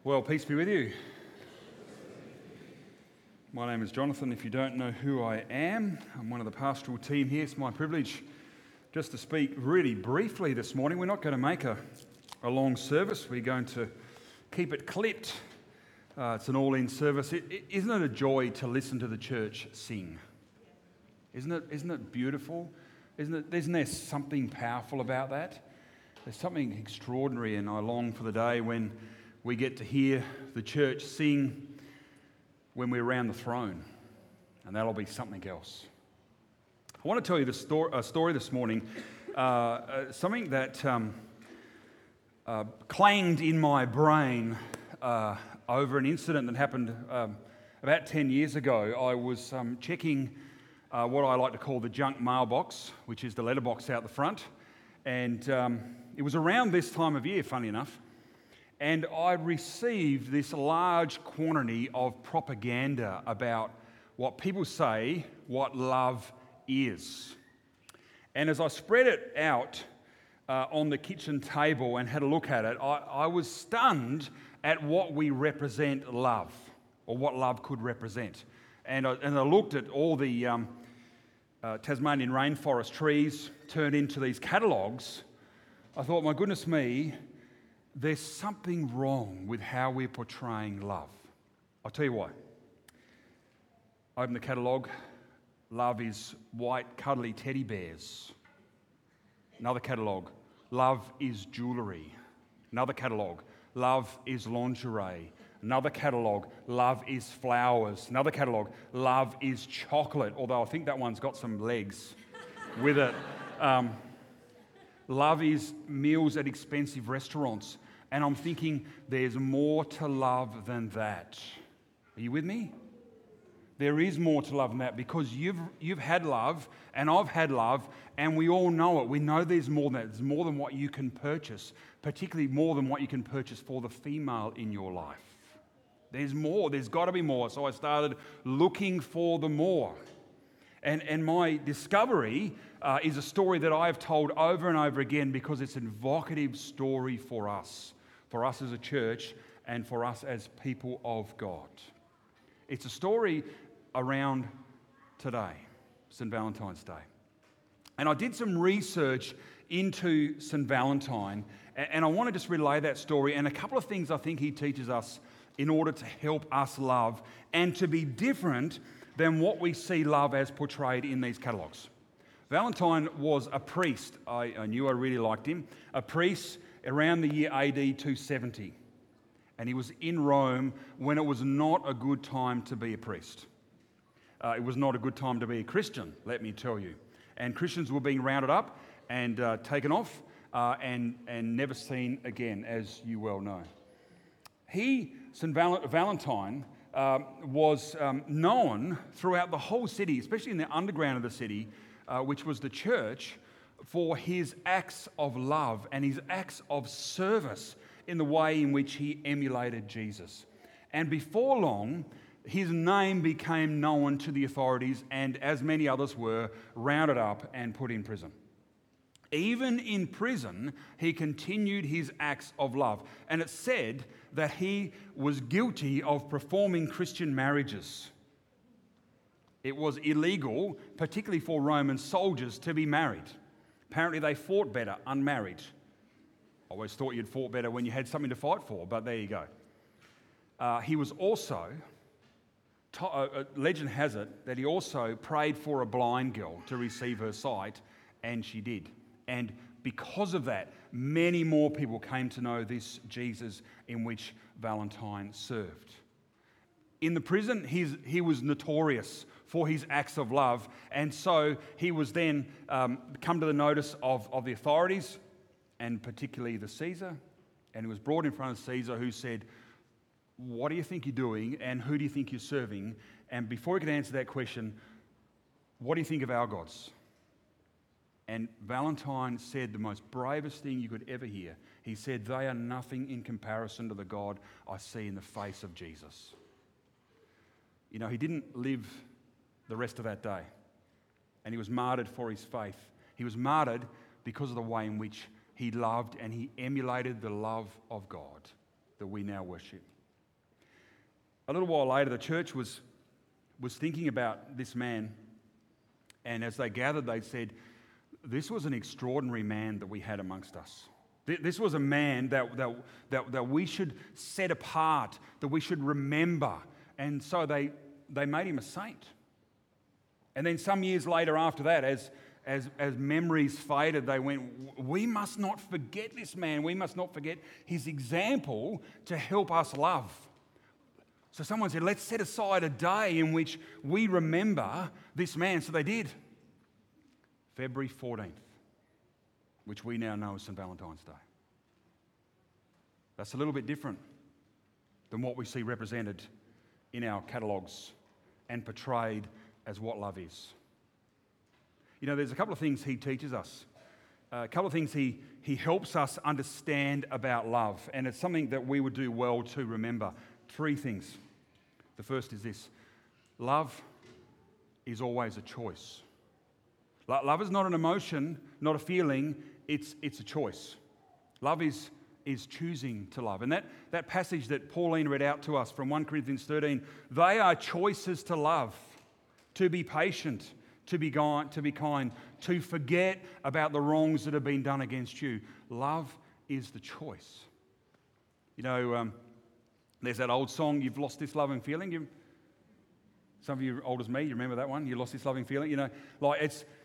Well, peace be with you. My name is Jonathan. If you don't know who I am, I'm one of the pastoral team here. It's my privilege just to speak really briefly this morning. We're not going to make a long service. We're going to keep it clipped. It's an all-in service. Isn't it a joy to listen to the church sing? Isn't it beautiful? Isn't there something powerful about that? There's something extraordinary, and I long for the day when we get to hear the church sing when we're around the throne, and that'll be something else. I want to tell you a story this morning, something that clanged in my brain over an incident that happened about 10 years ago. I was checking what I like to call the junk mailbox, which is the letterbox out the front, and it was around this time of year, funny enough, and I received this large quantity of propaganda about what people say what love is. And as I spread it out on the kitchen table and had a look at it, I was stunned at what we represent love, or what love could represent. And I looked at all the Tasmanian rainforest trees turned into these catalogues. I thought, my goodness me, there's something wrong with how we're portraying love. I'll tell you why. Open the catalogue. Love is white, cuddly teddy bears. Another catalogue. Love is jewellery. Another catalogue. Love is lingerie. Another catalogue. Love is flowers. Another catalogue. Love is chocolate. Although I think that one's got some legs with it. Love is meals at expensive restaurants. And I'm thinking, there's more to love than that. Are you with me? There is more to love than that, because you've had love, and I've had love, and we all know it. We know there's more than that. There's more than what you can purchase, particularly more than what you can purchase for the female in your life. There's more. There's got to be more. So I started looking for the more. And my discovery is a story that I've told over and over again, because it's an evocative story for us as a church and for us as people of God. It's a story around today, St. Valentine's Day. And I did some research into St. Valentine, and I want to just relay that story and a couple of things I think he teaches us in order to help us love and to be different than what we see love as portrayed in these catalogues. Valentine was a priest. I knew I really liked him. A priest around the year AD 270. And he was in Rome when it was not a good time to be a priest. It was not a good time to be a Christian, let me tell you. And Christians were being rounded up and taken off and never seen again, as you well know. St. Valentine, was known throughout the whole city, especially in the underground of the city, which was the church, for his acts of love and his acts of service in the way in which he emulated Jesus. And before long, his name became known to the authorities, and as many others were, rounded up and put in prison. Even in prison, he continued his acts of love. And it's said that he was guilty of performing Christian marriages. It was illegal, particularly for Roman soldiers, to be married. Apparently they fought better unmarried. I always thought you'd fought better when you had something to fight for, but there you go. He was also, legend has it, that he also prayed for a blind girl to receive her sight, and she did. And because of that, many more people came to know this Jesus in which Valentine served. In the prison, he was notorious for his acts of love, and so he was then come to the notice of the authorities, and particularly the Caesar, and he was brought in front of Caesar, who said, "What do you think you're doing, and who do you think you're serving?" And before he could answer that question, "What do you think of our gods?" And Valentine said the most bravest thing you could ever hear. He said, "They are nothing in comparison to the God I see in the face of Jesus." You know, he didn't live the rest of that day, and he was martyred for his faith. He was martyred because of the way in which he loved and he emulated the love of God that we now worship. A little while later, the church was thinking about this man, and as they gathered, they said, this was an extraordinary man that we had amongst us. This was a man that we should set apart, that we should remember. And so they made him a saint. And then some years later after that, as memories faded, they went, we must not forget this man. We must not forget his example to help us love. So someone said, let's set aside a day in which we remember this man. So they did. February 14th, which we now know as St. Valentine's Day. That's a little bit different than what we see represented in our catalogues and portrayed as what love is. You know, there's a couple of things he teaches us. A couple of things he helps us understand about love. And it's something that we would do well to remember. 3 things. The first is this. Love is always a choice. Love is not an emotion, not a feeling. It's a choice. Love is choosing to love. And that passage that Pauline read out to us from 1 Corinthians 13, they are choices to love, to be patient, to be kind, to forget about the wrongs that have been done against you. Love is the choice. You know, there's that old song, You've Lost This Loving Feeling. Some of you are old as me, you remember that one? You lost this loving feeling. You know, like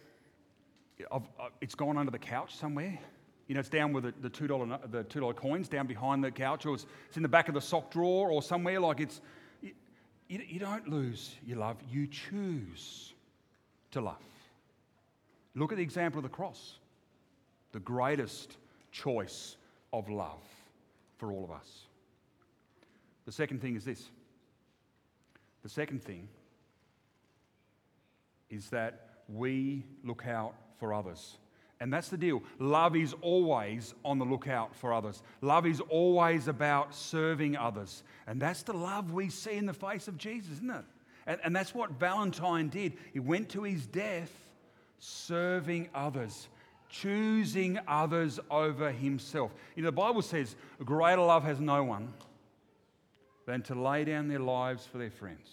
it's gone under the couch somewhere. You know, it's down with the $2 coins down behind the couch, or it's in the back of the sock drawer or somewhere. Like you don't lose your love, you choose to love. Look at the example of the cross, the greatest choice of love for all of us. The second thing is this. The second thing is that we look out for others. And that's the deal. Love is always on the lookout for others. Love is always about serving others. And that's the love we see in the face of Jesus, isn't it? And that's what Valentine did. He went to his death serving others, choosing others over himself. You know, the Bible says, greater love has no one than to lay down their lives for their friends.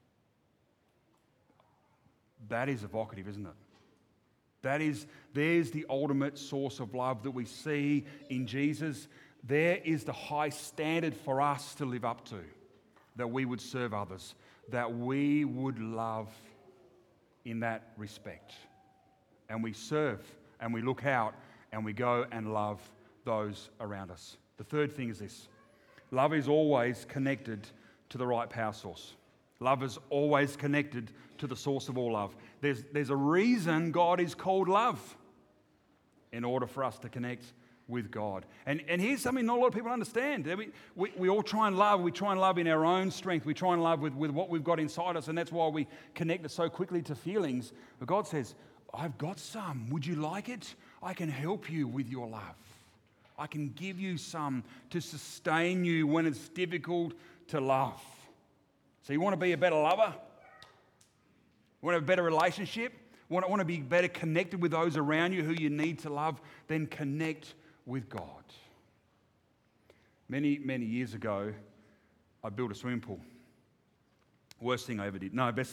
That is evocative, isn't it? There's the ultimate source of love that we see in Jesus. There is the high standard for us to live up to, that we would serve others, that we would love in that respect. And we serve and we look out and we go and love those around us. The third thing is this. Love is always connected to the right power source. Love is always connected to the source of all love. There's a reason God is called love, in order for us to connect with God. And here's something not a lot of people understand. We all try and love. We try and love in our own strength. We try and love with what we've got inside us, and that's why we connect it so quickly to feelings. But God says, I've got some. Would you like it? I can help you with your love. I can give you some to sustain you when it's difficult to love. So you want to be a better lover? You want to have a better relationship? Want to be better connected with those around you who you need to love? Then connect with God. Many, many years ago, I built a swimming pool. Best thing I ever did.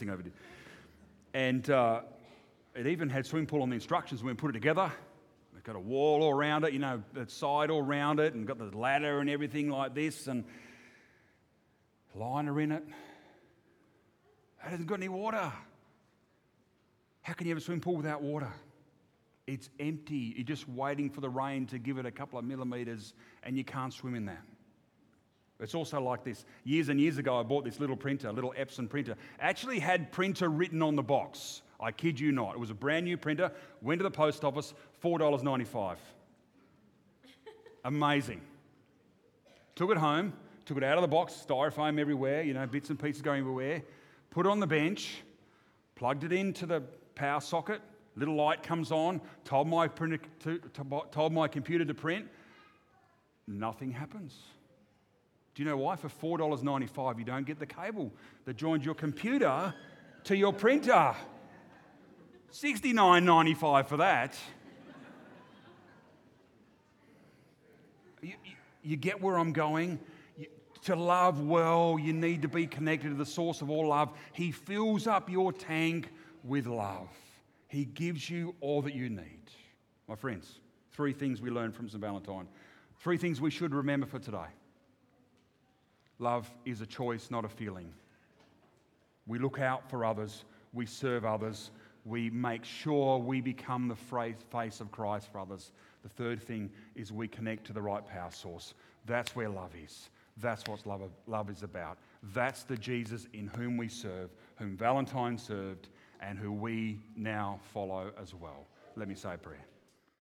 And it even had swimming pool on the instructions when we put it together. We've got a wall all around it, the side all around it, and got the ladder and everything like this, and liner in it. It hasn't got any water. How can you have a swimming pool without water? It's empty. You're just waiting for the rain to give it a couple of millimetres, and you can't swim in that. It's also like this. Years and years ago, I bought this little printer, little Epson printer. Actually had printer written on the box. I kid you not. It was a brand new printer. Went to the post office, $4.95. Amazing. Took it home, took it out of the box, styrofoam everywhere, bits and pieces going everywhere. Put it on the bench, plugged it into the power socket, little light comes on, told my computer to print. Nothing happens. Do you know why? For $4.95, you don't get the cable that joins your computer to your printer. $69.95 for that. You get where I'm going? To love well, you need to be connected to the source of all love. He fills up your tank with love. He gives you all that you need. My friends, 3 things we learned from St. Valentine. 3 things we should remember for today. Love is a choice, not a feeling. We look out for others. We serve others. We make sure we become the face of Christ for others. The 3rd thing is we connect to the right power source. That's where love is. That's what love is about. That's the Jesus in whom we serve, whom Valentine served, and who we now follow as well. Let me say a prayer.